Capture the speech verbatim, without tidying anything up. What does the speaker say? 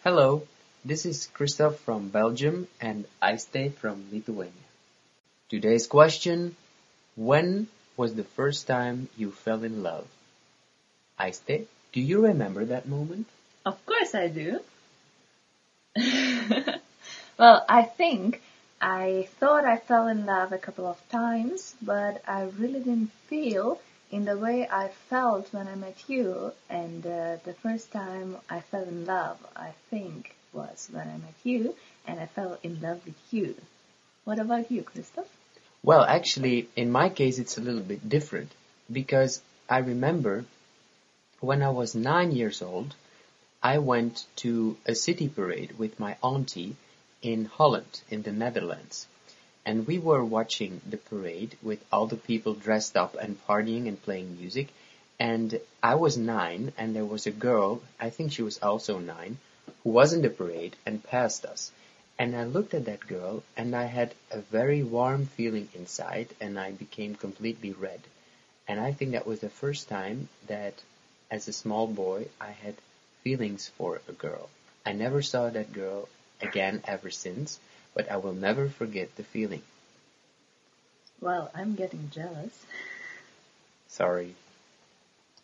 Hello, this is Christoph from Belgium and Aiste from Lithuania. Today's question, when was the first time you fell in love? Aiste, do you remember that moment? Of course I do. Well, I think I thought I fell in love a couple of times, but I really didn't feel in the way I felt when I met you. And uh, the first time I fell in love, I think, was when I met you, and I fell in love with you. What about you, Christoph? Well, actually, in my case, it's a little bit different because I remember when I was nine years old, I went to a city parade with my auntie in Holland, in the Netherlands. And we were watching the parade with all the people dressed up and partying and playing music. And I was nine, and there was a girl, I think she was also nine, who was in the parade and passed us. And I looked at that girl, and I had a very warm feeling inside, and I became completely red. And I think that was the first time that, as a small boy, I had feelings for a girl. I never saw that girl again ever since, but I will never forget the feeling. Well, I'm getting jealous. Sorry.